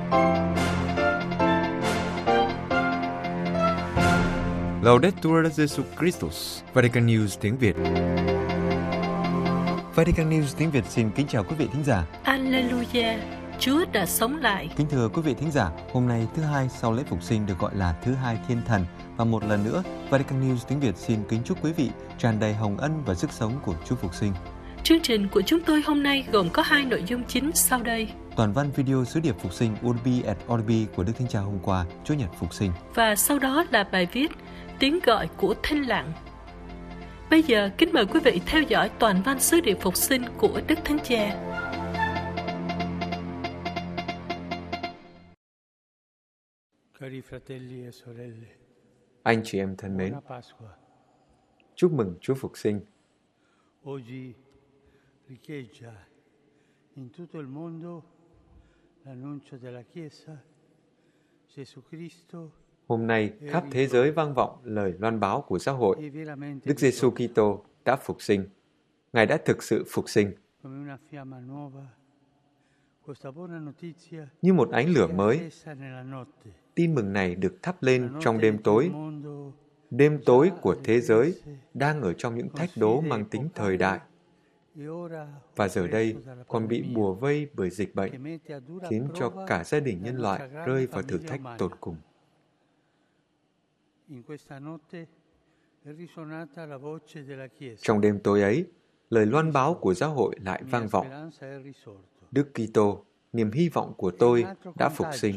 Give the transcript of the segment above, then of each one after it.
Laudetur Jesus Christus, Vatican News tiếng Việt. Vatican News tiếng Việt xin kính chào quý vị thính giả. Alleluia, Chúa đã sống lại. Kính thưa quý vị thính giả, hôm nay thứ hai sau lễ Phục sinh được gọi là thứ hai Thiên Thần, và một lần nữa Vatican News tiếng Việt xin kính chúc quý vị tràn đầy hồng ân và sức sống của Chúa Phục sinh. Chương trình của chúng tôi hôm nay gồm có hai nội dung chính sau đây. Toàn văn video sứ điệp Phục sinh Urbi et Orbi của Đức Thánh Cha hôm qua, Chúa Nhật Phục sinh. Và sau đó là bài viết Tiếng gọi của thinh lặng. Bây giờ kính mời quý vị theo dõi toàn văn sứ điệp Phục sinh của Đức Thánh Cha. Anh chị em thân mến, chúc mừng Chúa Phục sinh. Oggi riecheggia in tutto il mondo l'annuncio della Chiesa, Gesù Cristo. Hôm nay, khắp thế giới vang vọng lời loan báo của giáo hội. Đức Giêsu Kitô đã phục sinh. Ngài đã thực sự phục sinh. Như một ánh lửa mới, tin mừng này được thắp lên trong đêm tối. Đêm tối của thế giới đang ở trong những thách đố mang tính thời đại. Và giờ đây còn bị bùa vây bởi dịch bệnh, khiến cho cả gia đình nhân loại rơi vào thử thách tột cùng. Trong đêm tối ấy, lời loan báo của giáo hội lại vang vọng. Đức Kitô, niềm hy vọng của tôi, đã phục sinh.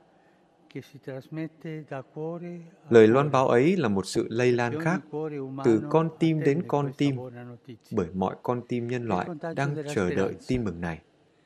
Lời loan báo ấy là một sự lây lan khác, từ con tim đến con tim, bởi mọi con tim nhân loại đang chờ đợi tin mừng này.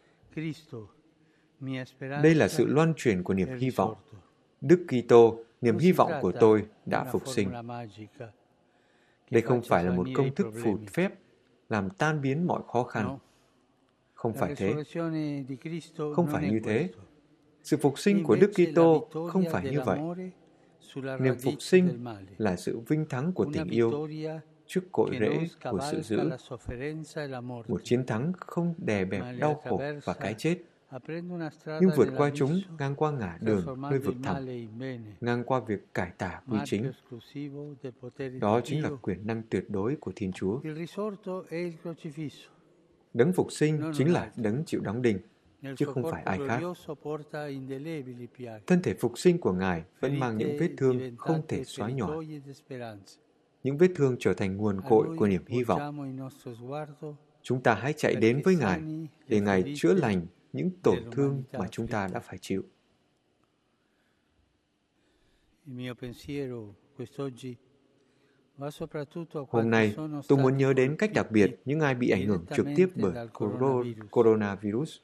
Đây là sự loan truyền của niềm hy vọng. Đức Kitô, niềm hy vọng của tôi, đã phục sinh. Đây không phải là một công thức phù phép làm tan biến mọi khó khăn. Không phải thế. Không phải như thế. Sự phục sinh của Đức Kitô không phải như vậy. Niềm phục sinh là sự vinh thắng của tình yêu trước cội rễ của sự dữ. Một chiến thắng không đè bẹp đau khổ và cái chết, nhưng vượt qua chúng ngang qua ngã đường nơi vực thẳm, ngang qua việc cải tà quy chính. Đó chính là quyền năng tuyệt đối của Thiên Chúa. Đấng phục sinh chính là đấng chịu đóng đinh, chứ không phải ai khác. Thân thể phục sinh của Ngài vẫn mang những vết thương không thể xóa nhòa. Những vết thương trở thành nguồn cội của niềm hy vọng. Chúng ta hãy chạy đến với Ngài để Ngài chữa lành những tổn thương mà chúng ta đã phải chịu. Hôm nay, tôi muốn nhớ đến cách đặc biệt những ai bị ảnh hưởng trực tiếp bởi coronavirus.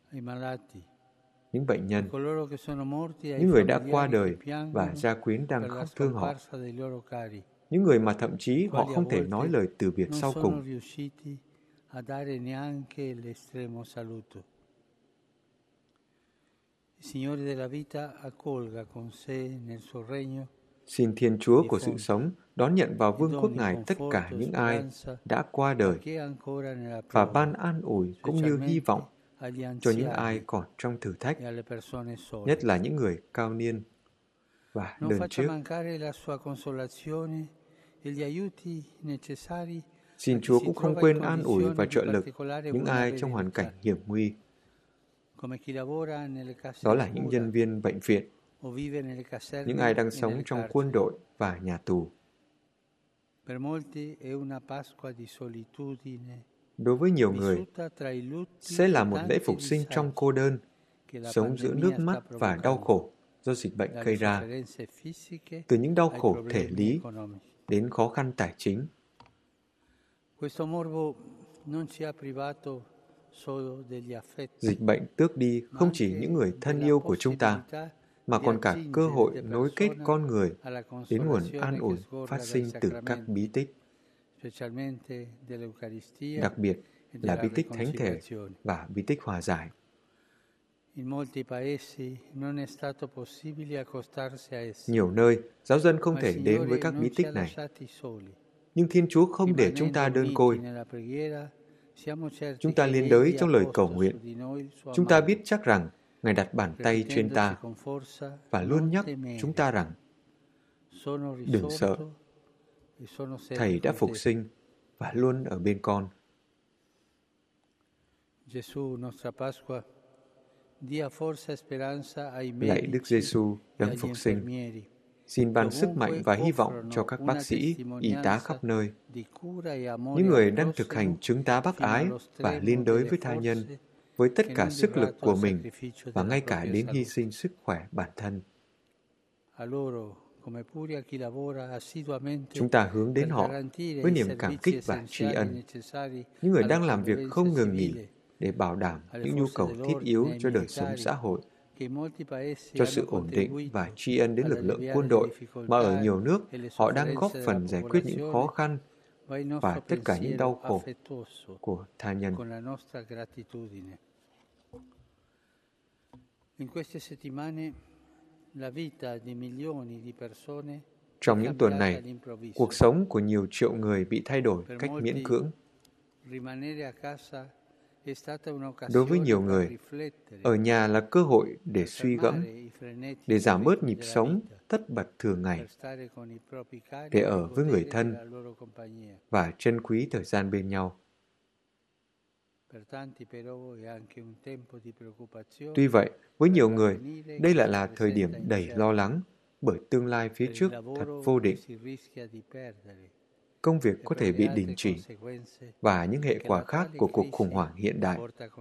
Những bệnh nhân, những người đã qua đời và gia quyến đang khóc thương họ, những người mà thậm chí họ không thể nói lời từ biệt sau cùng. Xin Thiên Chúa của sự sống đón nhận vào vương quốc Ngài tất cả những ai đã qua đời và ban an ủi cũng như hy vọng cho những ai còn trong thử thách, nhất là những người cao niên và đơn chiếc. Xin Chúa cũng không quên an ủi và trợ lực những ai trong hoàn cảnh hiểm nguy. Đó là những nhân viên bệnh viện, những ai đang sống trong quân đội và nhà tù. Đối với nhiều người, sẽ là một lễ phục sinh trong cô đơn, sống giữa nước mắt và đau khổ do dịch bệnh gây ra, từ những đau khổ thể lý đến khó khăn tài chính. Dịch bệnh tước đi không chỉ những người thân yêu của chúng ta, mà còn cả cơ hội nối kết con người đến nguồn an ủi phát sinh từ các bí tích, đặc biệt là bí tích thánh thể và bí tích hòa giải. Nhiều nơi, giáo dân không thể đến với các bí tích này. Nhưng Thiên Chúa không để chúng ta đơn côi. Chúng ta liên đới trong lời cầu nguyện. Chúng ta biết chắc rằng Ngài đặt bàn tay trên ta và luôn nhắc chúng ta rằng đừng sợ, Thầy đã phục sinh và luôn ở bên con. Lạy Đức Giêsu đấng phục sinh, xin ban sức mạnh và hy vọng cho các bác sĩ, y tá khắp nơi, những người đang thực hành chứng tá bác ái và liên đới với tha nhân, với tất cả sức lực của mình và ngay cả đến hy sinh sức khỏe bản thân. Chúng ta hướng đến họ với niềm cảm kích và tri ân, những người đang làm việc không ngừng nghỉ để bảo đảm những nhu cầu thiết yếu cho đời sống xã hội, cho sự ổn định và tri ân đến lực lượng quân đội mà ở nhiều nước họ đang góp phần giải quyết những khó khăn và tất cả những đau khổ của tha nhân. Trong những tuần này, cuộc sống của nhiều triệu người bị thay đổi cách miễn cưỡng. Đối với nhiều người, ở nhà là cơ hội để suy gẫm, để giảm bớt nhịp sống tất bật thường ngày, để ở với người thân và trân quý thời gian bên nhau. Tuy vậy, với nhiều người, đây lại là thời điểm đầy lo lắng bởi tương lai phía trước thật vô định. Công việc có thể bị đình chỉ và những hệ quả khác của cuộc khủng hoảng hiện đại.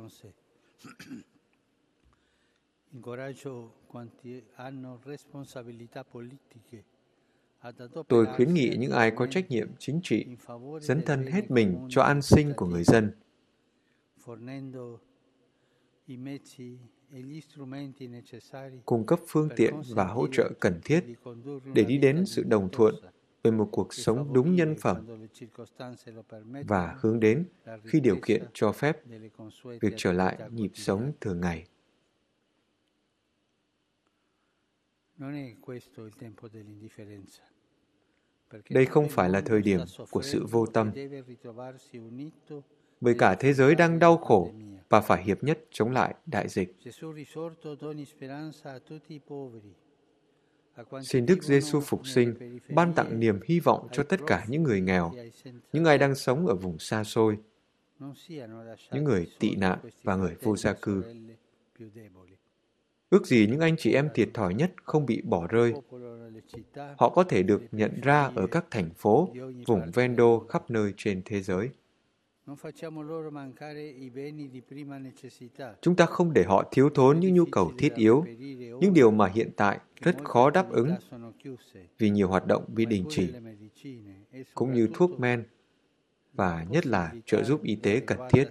Tôi khuyến nghị những ai có trách nhiệm chính trị dấn thân hết mình cho an sinh của người dân, cung cấp phương tiện và hỗ trợ cần thiết để đi đến sự đồng thuận về một cuộc sống đúng nhân phẩm và hướng đến, khi điều kiện cho phép, việc trở lại nhịp sống thường ngày. Đây không phải là thời điểm của sự vô tâm, bởi cả thế giới đang đau khổ và phải hiệp nhất chống lại đại dịch. Xin Đức Giêsu phục sinh ban tặng niềm hy vọng cho tất cả những người nghèo, những ai đang sống ở vùng xa xôi, những người tị nạn và người vô gia cư. Ước gì những anh chị em thiệt thòi nhất không bị bỏ rơi. Họ có thể được nhận ra ở các thành phố, vùng ven đô khắp nơi trên thế giới. Chúng ta không để họ thiếu thốn những nhu cầu thiết yếu, những điều mà hiện tại rất khó đáp ứng vì nhiều hoạt động bị đình chỉ, cũng như thuốc men và nhất là trợ giúp y tế cần thiết.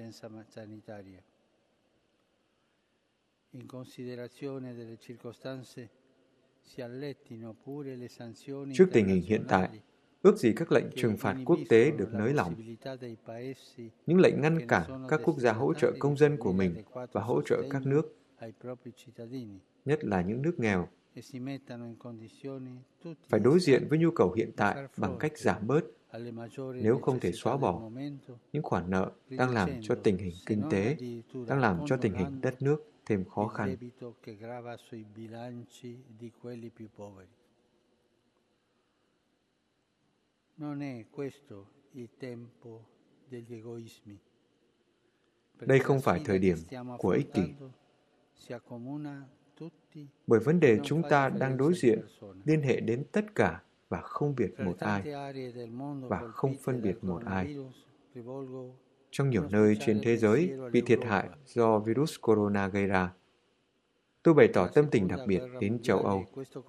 Trước tình hình hiện tại, ước gì các lệnh trừng phạt quốc tế được nới lỏng. Những lệnh ngăn cản các quốc gia hỗ trợ công dân của mình và hỗ trợ các nước, nhất là những nước nghèo, phải đối diện với nhu cầu hiện tại bằng cách giảm bớt, nếu không thể xóa bỏ, những khoản nợ đang làm cho tình hình kinh tế, đang làm cho tình hình đất nước thêm khó khăn. Đây không phải thời điểm của ích kỷ, bởi vấn đề chúng ta đang đối diện liên hệ đến tất cả và không biệt một ai, và không phân biệt một ai. Trong nhiều nơi trên thế giới bị thiệt hại do virus corona gây ra, tôi bày tỏ tâm tình đặc biệt đến châu Âu.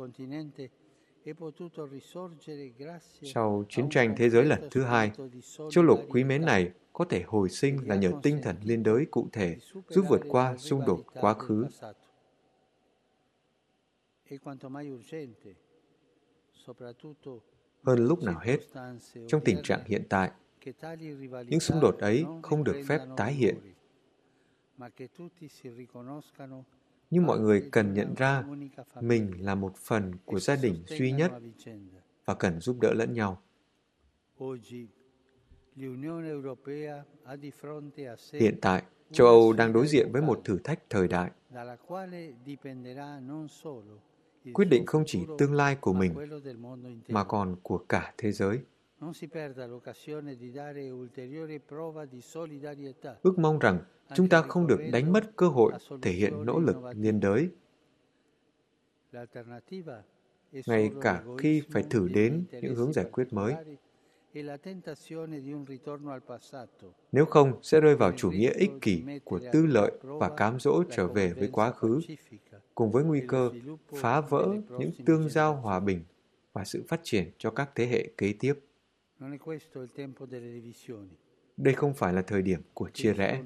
Sau chiến tranh thế giới lần thứ hai, châu lục quý mến này có thể hồi sinh là nhờ tinh thần liên đới cụ thể giúp vượt qua xung đột quá khứ. Hơn lúc nào hết, trong tình trạng hiện tại, những xung đột ấy không được phép tái hiện. Nhưng mọi người cần nhận ra mình là một phần của gia đình duy nhất và cần giúp đỡ lẫn nhau. Hiện tại, châu Âu đang đối diện với một thử thách thời đại. quyết định không chỉ tương lai của mình mà còn của cả thế giới. Ước mong rằng chúng ta không được đánh mất cơ hội thể hiện nỗ lực liên đới, ngay cả khi phải thử đến những hướng giải quyết mới. Nếu không, sẽ rơi vào chủ nghĩa ích kỷ của tư lợi và cám dỗ trở về với quá khứ, cùng với nguy cơ phá vỡ những tương giao hòa bình và sự phát triển cho các thế hệ kế tiếp. Đây không phải là thời điểm của chia rẽ.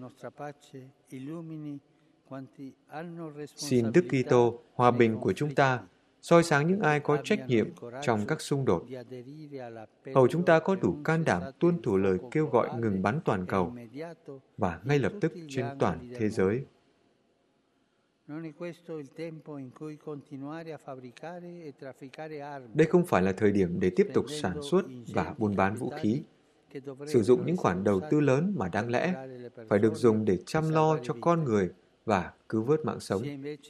Xin Đức Kitô, hòa bình của chúng ta, soi sáng những ai có trách nhiệm trong các xung đột. Hầu chúng ta có đủ can đảm tuân thủ lời kêu gọi ngừng bắn toàn cầu và ngay lập tức trên toàn thế giới. Đây không phải là thời điểm để tiếp tục sản xuất và buôn bán vũ khí, sử dụng những khoản đầu tư lớn mà đáng lẽ phải được dùng để chăm lo cho con người và cứu vớt mạng sống.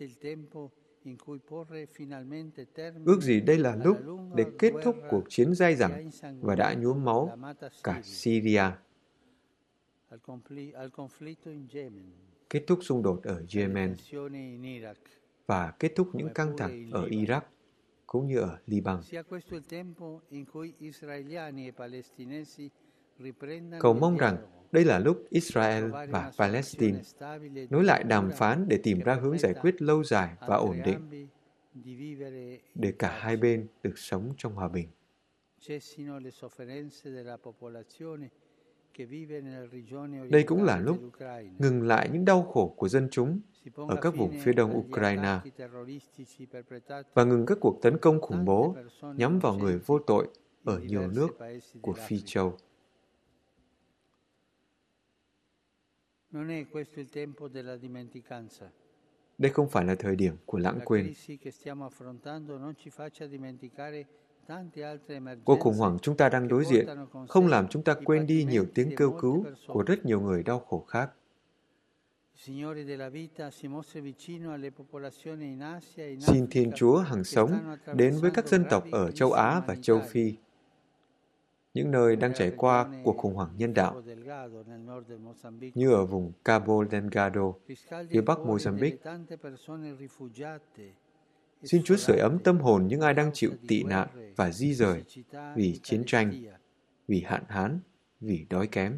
Ước gì đây là lúc để kết thúc cuộc chiến dai dẳng và đã nhuốm máu cả Syria, kết thúc xung đột ở Yemen và kết thúc những căng thẳng ở Iraq cũng như ở Liban. Cầu mong rằng đây là lúc Israel và Palestine nối lại đàm phán để tìm ra hướng giải quyết lâu dài và ổn định, để cả hai bên được sống trong hòa bình. Đây cũng là lúc ngừng lại những đau khổ của dân chúng ở các vùng phía đông Ukraine và ngừng các cuộc tấn công khủng bố nhắm vào người vô tội ở nhiều nước của Phi Châu. Đây không phải là thời điểm của lãng quên. Cuộc khủng hoảng chúng ta đang đối diện không làm chúng ta quên đi nhiều tiếng kêu cứu của rất nhiều người đau khổ khác. Xin Thiên Chúa hằng sống đến với các dân tộc ở châu Á và châu Phi, những nơi đang trải qua cuộc khủng hoảng nhân đạo, như ở vùng Cabo Delgado, phía bắc Mozambique. Xin Chúa sưởi ấm tâm hồn những ai đang chịu tị nạn và di rời vì chiến tranh, vì hạn hán, vì đói kém.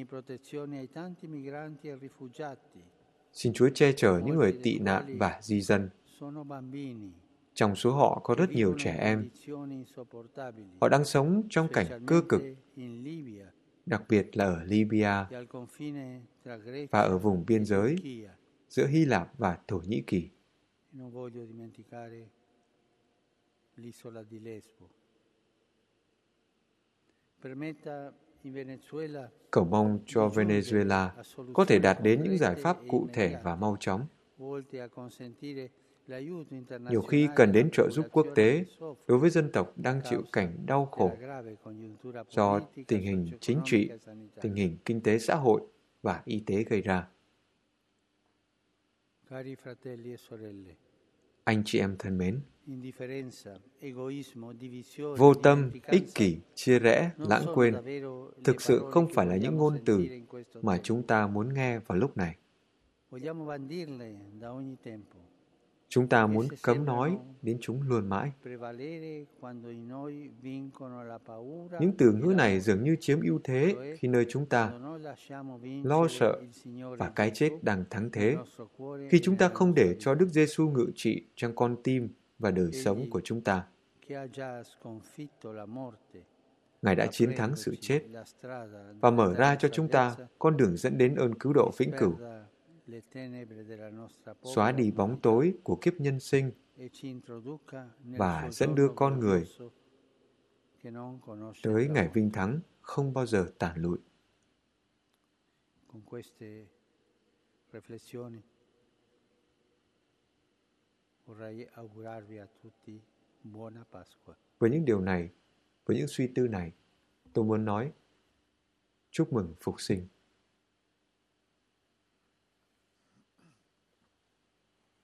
Xin Chúa che chở những người tị nạn và di dân. Trong số họ có rất nhiều trẻ em. Họ đang sống trong cảnh cơ cực, đặc biệt là ở Libya và ở vùng biên giới giữa Hy Lạp và Thổ Nhĩ Kỳ. Cầu mong cho Venezuela có thể đạt đến những giải pháp cụ thể và mau chóng. Nhiều khi cần đến trợ giúp quốc tế đối với dân tộc đang chịu cảnh đau khổ do tình hình chính trị, tình hình kinh tế xã hội và y tế gây ra. Anh chị em thân mến, vô tâm, ích kỷ, chia rẽ, lãng quên thực sự không phải là những ngôn từ mà chúng ta muốn nghe vào lúc này. Chúng ta muốn cấm nói đến chúng luôn mãi. Những từ ngữ này dường như chiếm ưu thế khi nơi chúng ta lo sợ và cái chết đang thắng thế, khi chúng ta không để cho Đức Giêsu ngự trị trong con tim và đời sống của chúng ta. Ngài đã chiến thắng sự chết và mở ra cho chúng ta con đường dẫn đến ơn cứu độ vĩnh cửu, xóa đi bóng tối của kiếp nhân sinh và dẫn đưa con người tới ngày vinh thắng không bao giờ tàn lụi. Với những điều này, với những suy tư này, tôi muốn nói chúc mừng Phục sinh.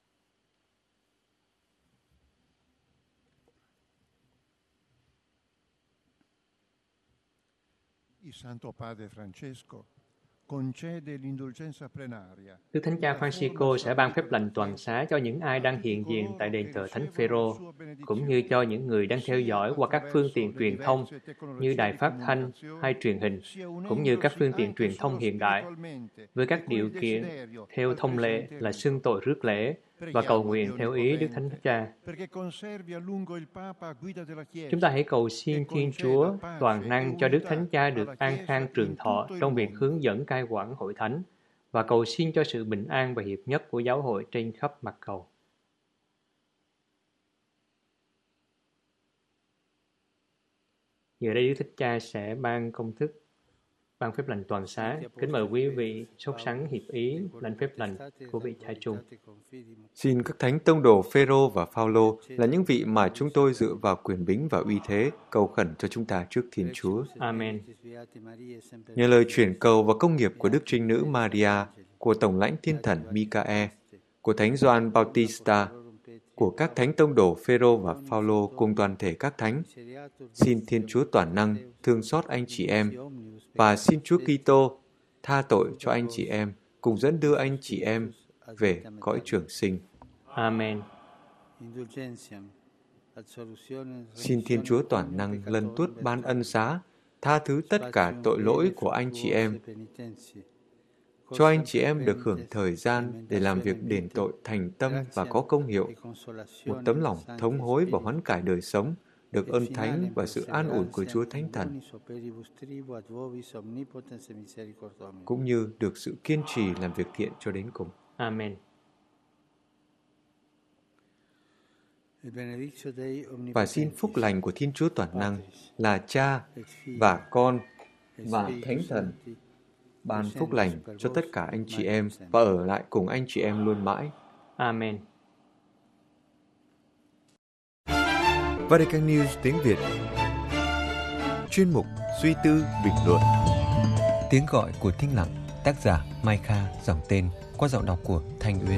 Đức Thánh Cha Francisco sẽ ban phép lành toàn xá cho những ai đang hiện diện tại đền thờ Thánh Phêrô, cũng như cho những người đang theo dõi qua các phương tiện truyền thông như đài phát thanh hay truyền hình, cũng như các phương tiện truyền thông hiện đại, với các điều kiện theo thông lệ là xưng tội rước lễ và cầu nguyện theo ý Đức Thánh Cha. Chúng ta hãy cầu xin Thiên Chúa toàn năng cho Đức Thánh Cha được an khang trường thọ trong việc hướng dẫn cai quản hội thánh, và cầu xin cho sự bình an và hiệp nhất của giáo hội trên khắp mặt cầu. Giờ đây Đức Thánh Cha sẽ ban công thức, ban phép lành toàn xá. Kính mời quý vị sốt sắng hiệp ý lãnh phép lành của vị cha chung. Xin các thánh tông đồ Phêrô và Phaolô là những vị mà chúng tôi dựa vào quyền bính và uy thế cầu khẩn cho chúng ta trước Thiên Chúa. Amen. Nhờ lời chuyển cầu và công nghiệp của Đức Trinh Nữ Maria, của Tổng lãnh Thiên Thần Michael, của Thánh Gioan Bautista, của các thánh tông đồ Phêrô và Phaolô cùng toàn thể các thánh, xin Thiên Chúa toàn năng thương xót anh chị em, và xin Chúa Kitô tha tội cho anh chị em, cùng dẫn đưa anh chị em về cõi trường sinh. Amen. Xin Thiên Chúa toàn năng lần tuốt ban ân xá, tha thứ tất cả tội lỗi của anh chị em, cho anh chị em được hưởng thời gian để làm việc đền tội thành tâm và có công hiệu, một tấm lòng thống hối và hoán cải đời sống, được ơn thánh và sự an ủi của Chúa Thánh Thần, cũng như được sự kiên trì làm việc thiện cho đến cùng. Amen. Và xin phúc lành của Thiên Chúa toàn năng là Cha và Con và Thánh Thần ban phúc lành cho tất cả anh chị em và ở lại cùng anh chị em luôn mãi. Amen. Vatican News tiếng Việt. Chuyên mục Suy tư bình luận. Tiếng gọi của Thinh Lặng, tác giả Mai Kha, dòng tên, qua giọng đọc của Thanh Uyên.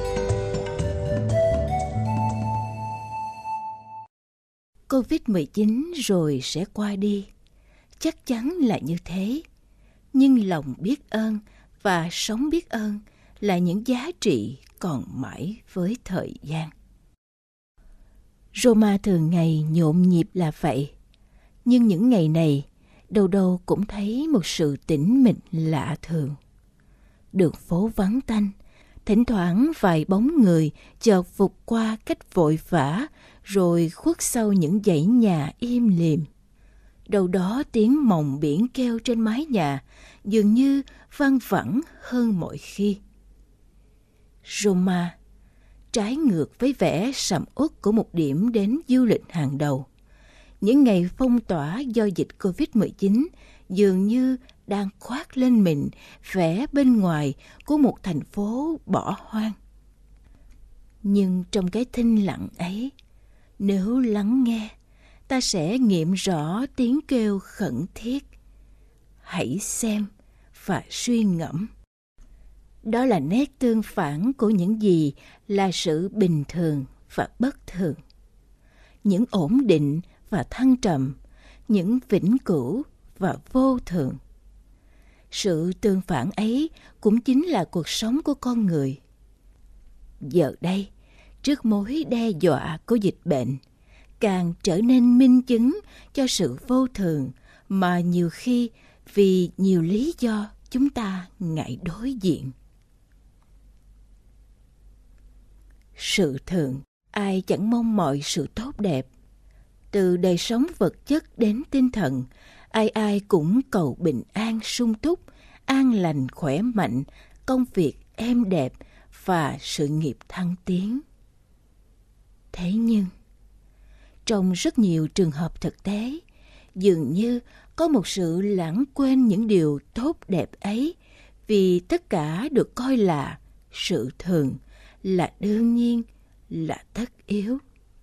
Covid-19 rồi sẽ qua đi, chắc chắn là như thế. Nhưng lòng biết ơn và sống biết ơn là những giá trị còn mãi với thời gian. Roma thường ngày nhộn nhịp là vậy, nhưng những ngày này đâu đâu cũng thấy một sự tĩnh mịch lạ thường. Đường phố vắng tanh, thỉnh thoảng vài bóng người chợt vụt qua cách vội vã rồi khuất sau những dãy nhà im lìm. Đâu đó tiếng mòng biển kêu trên mái nhà dường như văng vẳng hơn mọi khi. Roma, trái ngược với vẻ sầm uất của một điểm đến du lịch hàng đầu, những ngày phong tỏa do dịch Covid-19 dường như đang khoác lên mình vẻ bên ngoài của một thành phố bỏ hoang. Nhưng trong cái thinh lặng ấy, nếu lắng nghe, ta sẽ nghiệm rõ tiếng kêu khẩn thiết. Hãy xem và suy ngẫm. Đó là nét tương phản của những gì là sự bình thường và bất thường. Những ổn định và thăng trầm, những vĩnh cửu và vô thường. Sự tương phản ấy cũng chính là cuộc sống của con người. Giờ đây, trước mối đe dọa của dịch bệnh, càng trở nên minh chứng cho sự vô thường mà nhiều khi vì nhiều lý do chúng ta ngại đối diện. Sự thường, ai chẳng mong mọi sự tốt đẹp. Từ đời sống vật chất đến tinh thần, ai ai cũng cầu bình an sung túc, an lành khỏe mạnh, công việc êm đẹp và sự nghiệp thăng tiến. Thế nhưng, trong rất nhiều trường hợp thực tế, dường như có một sự lãng quên những điều tốt đẹp ấy, vì tất cả được coi là sự thường, là đương nhiên, là tất yếu.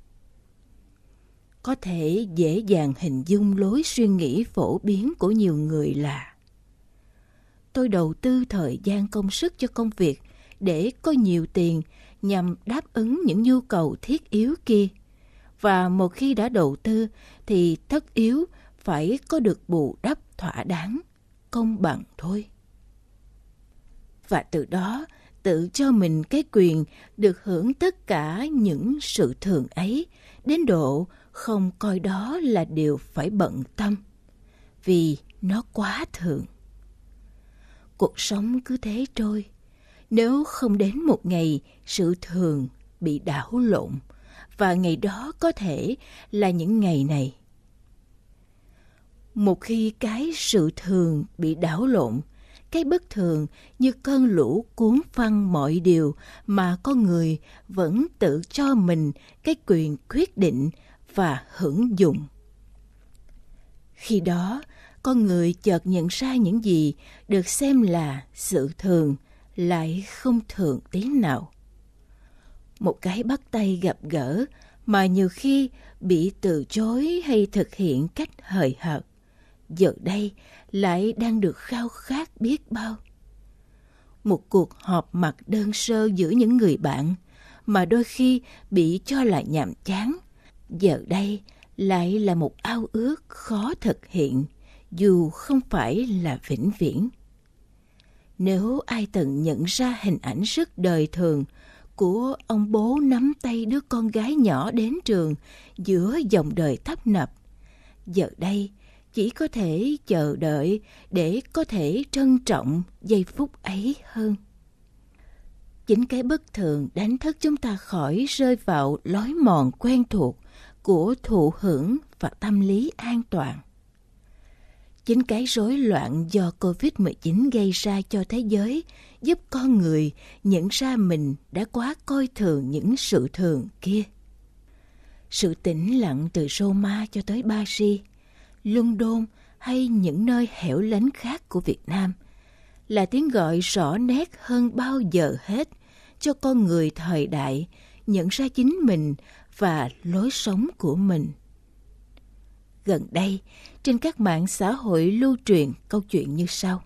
Có thể dễ dàng hình dung lối suy nghĩ phổ biến của nhiều người là: tôi đầu tư thời gian công sức cho công việc để có nhiều tiền nhằm đáp ứng những nhu cầu thiết yếu kia. Và một khi đã đầu tư thì tất yếu phải có được bù đắp thỏa đáng, công bằng thôi. Và từ đó tự cho mình cái quyền được hưởng tất cả những sự thường ấy, đến độ không coi đó là điều phải bận tâm, vì nó quá thường. Cuộc sống cứ thế trôi, nếu không đến một ngày sự thường bị đảo lộn, và ngày đó có thể là những ngày này. Một khi cái sự thường bị đảo lộn, cái bất thường như cơn lũ cuốn phăng mọi điều mà con người vẫn tự cho mình cái quyền quyết định và hưởng dụng. Khi đó, con người chợt nhận ra những gì được xem là sự thường lại không thường tí nào. Một cái bắt tay gặp gỡ mà nhiều khi bị từ chối hay thực hiện cách hời hợt, giờ đây lại đang được khao khát biết bao. Một cuộc họp mặt đơn sơ giữa những người bạn mà đôi khi bị cho là nhàm chán, giờ đây lại là một ao ước khó thực hiện, dù không phải là vĩnh viễn. Nếu ai từng nhận ra hình ảnh rất đời thường của ông bố nắm tay đứa con gái nhỏ đến trường giữa dòng đời tấp nập, giờ đây chỉ có thể chờ đợi để có thể trân trọng giây phút ấy hơn. Chính cái bất thường đánh thức chúng ta khỏi rơi vào lối mòn quen thuộc của thụ hưởng và tâm lý an toàn. Chính cái rối loạn do Covid-19 gây ra cho thế giới giúp con người nhận ra mình đã quá coi thường những sự thường kia. Sự tĩnh lặng từ Roma cho tới Paris, London hay những nơi hẻo lánh khác của Việt Nam là tiếng gọi rõ nét hơn bao giờ hết cho con người thời đại nhận ra chính mình và lối sống của mình. Gần đây, trên các mạng xã hội lưu truyền câu chuyện như sau.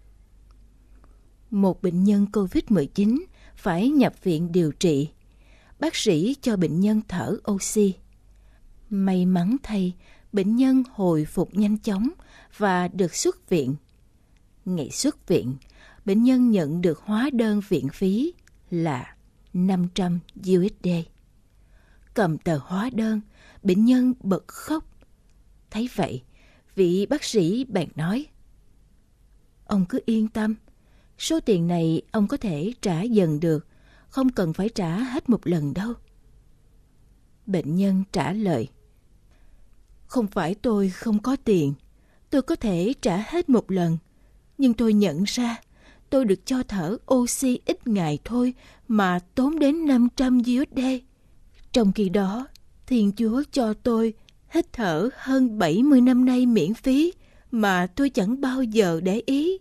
Một bệnh nhân COVID-19 phải nhập viện điều trị. Bác sĩ cho bệnh nhân thở oxy. May mắn thay, bệnh nhân hồi phục nhanh chóng và được xuất viện. Ngày xuất viện, bệnh nhân nhận được hóa đơn viện phí là 500 USD. Cầm tờ hóa đơn, bệnh nhân bật khóc. Thấy vậy, vị bác sĩ bèn nói: "Ông cứ yên tâm, số tiền này ông có thể trả dần được, không cần phải trả hết một lần đâu." Bệnh nhân trả lời: "Không phải tôi không có tiền, tôi có thể trả hết một lần, nhưng tôi nhận ra tôi được cho thở oxy ít ngày thôi mà tốn đến 500 USD. Trong khi đó, Thiên Chúa cho tôi hít thở hơn 70 năm nay miễn phí mà tôi chẳng bao giờ để ý."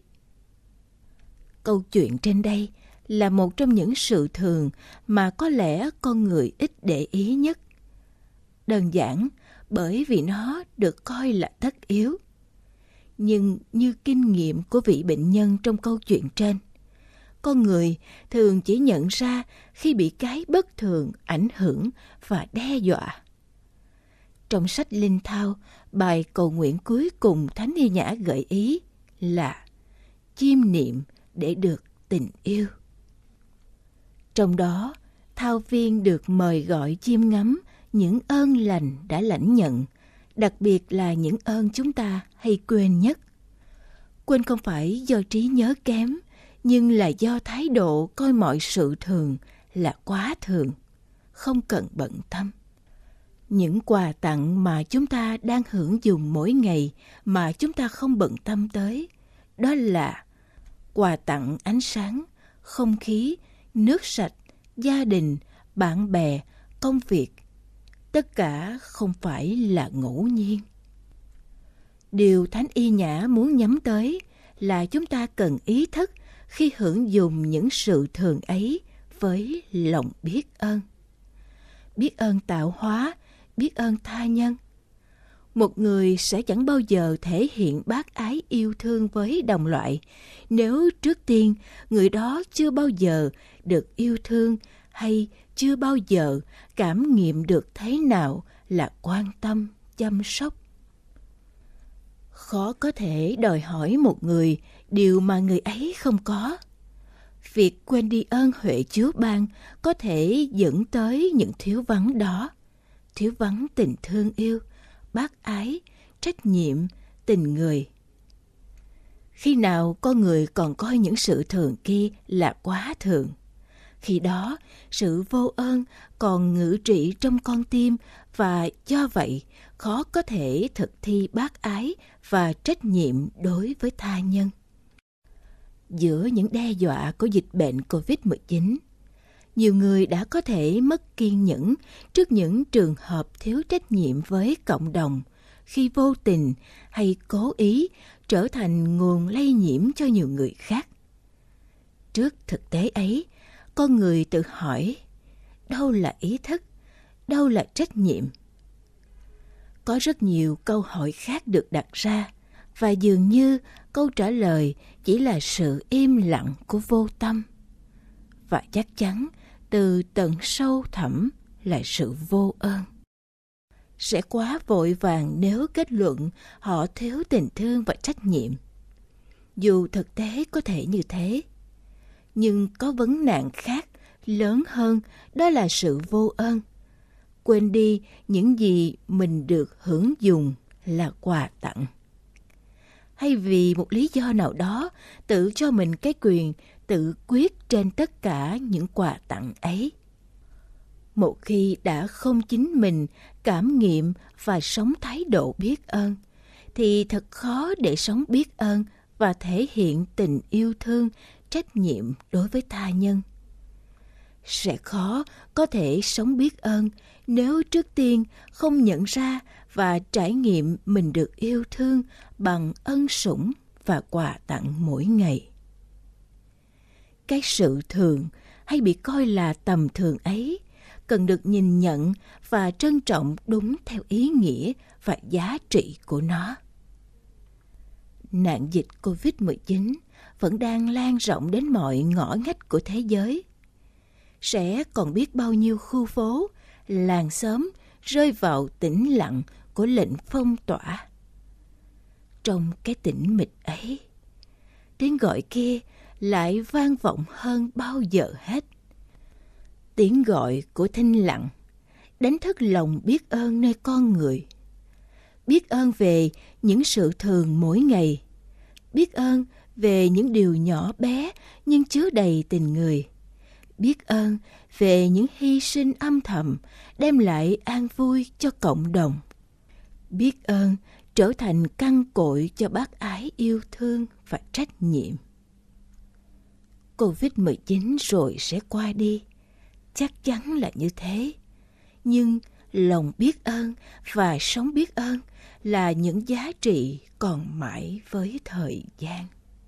Câu chuyện trên đây là một trong những sự thường mà có lẽ con người ít để ý nhất. Đơn giản bởi vì nó được coi là tất yếu. Nhưng như kinh nghiệm của vị bệnh nhân trong câu chuyện trên, con người thường chỉ nhận ra khi bị cái bất thường ảnh hưởng và đe dọa. Trong sách Linh Thao, bài cầu nguyện cuối cùng Thánh Y Nhã gợi ý là chiêm niệm để được tình yêu. Trong đó, thao viên được mời gọi chiêm ngắm những ơn lành đã lãnh nhận, đặc biệt là những ơn chúng ta hay quên nhất. Quên không phải do trí nhớ kém, nhưng là do thái độ coi mọi sự thường là quá thường, không cần bận tâm. Những quà tặng mà chúng ta đang hưởng dùng mỗi ngày mà chúng ta không bận tâm tới, đó là quà tặng ánh sáng, không khí, nước sạch, gia đình, bạn bè, công việc. Tất cả không phải là ngẫu nhiên. Điều Thánh Y Nhã muốn nhắm tới là chúng ta cần ý thức khi hưởng dùng những sự thường ấy với lòng biết ơn. Biết ơn tạo hóa, biết ơn tha nhân. Một người sẽ chẳng bao giờ thể hiện bác ái yêu thương với đồng loại nếu trước tiên người đó chưa bao giờ được yêu thương hay chưa bao giờ cảm nghiệm được thế nào là quan tâm, chăm sóc. khó có thể đòi hỏi một người điều mà người ấy không có. Việc quên đi ơn huệ Chúa ban có thể dẫn tới những thiếu vắng đó, thiếu vắng tình thương yêu, bác ái, trách nhiệm, tình người. Khi nào con người còn coi những sự thường kia là quá thường, khi đó sự vô ơn còn ngự trị trong con tim và do vậy khó có thể thực thi bác ái và trách nhiệm đối với tha nhân. Giữa những đe dọa của dịch bệnh COVID-19, nhiều người đã có thể mất kiên nhẫn trước những trường hợp thiếu trách nhiệm với cộng đồng khi vô tình hay cố ý trở thành nguồn lây nhiễm cho nhiều người khác. Trước thực tế ấy, con người tự hỏi, đâu là ý thức, đâu là trách nhiệm? Có rất nhiều câu hỏi khác được đặt ra, và dường như câu trả lời chỉ là sự im lặng của vô tâm. Và chắc chắn từ tận sâu thẳm là sự vô ơn. Sẽ quá vội vàng nếu kết luận họ thiếu tình thương và trách nhiệm. Dù thực tế có thể như thế, nhưng có vấn nạn khác lớn hơn, đó là sự vô ơn. Quên đi những gì mình được hưởng dùng là quà tặng. Hay vì một lý do nào đó tự cho mình cái quyền tự quyết trên tất cả những quà tặng ấy. Một khi đã không chính mình cảm nghiệm và sống thái độ biết ơn, thì thật khó để sống biết ơn và thể hiện tình yêu thương, trách nhiệm đối với tha nhân. Sẽ khó có thể sống biết ơn nếu trước tiên không nhận ra và trải nghiệm mình được yêu thương bằng ân sủng và quà tặng mỗi ngày. Cái sự thường hay bị coi là tầm thường ấy cần được nhìn nhận và trân trọng đúng theo ý nghĩa và giá trị của nó. Nạn dịch COVID-19 vẫn đang lan rộng đến mọi ngõ ngách của thế giới. Sẽ còn biết bao nhiêu khu phố, làng xóm rơi vào tĩnh lặng của lệnh phong tỏa. Trong cái tĩnh mịch ấy, tiếng gọi kia lại vang vọng hơn bao giờ hết. Tiếng gọi của thinh lặng đánh thức lòng biết ơn nơi con người. Biết ơn về những sự thường mỗi ngày. Biết ơn về những điều nhỏ bé nhưng chứa đầy tình người. Biết ơn về những hy sinh âm thầm đem lại an vui cho cộng đồng. Biết ơn trở thành căn cội cho bác ái yêu thương và trách nhiệm. Covid-19 rồi sẽ qua đi, chắc chắn là như thế. Nhưng lòng biết ơn và sống biết ơn là những giá trị còn mãi với thời gian.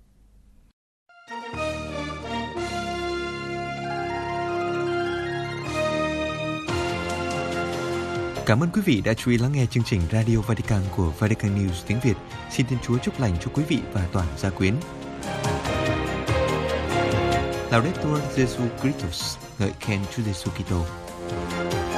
Cảm ơn quý vị đã chú ý lắng nghe chương trình Radio Vatican của Vatican News tiếng Việt. Xin Thiên Chúa chúc lành cho quý vị và toàn gia quyến. Laudetur Jesu Christus, ngợi khen Chúa Giêsu Kitô.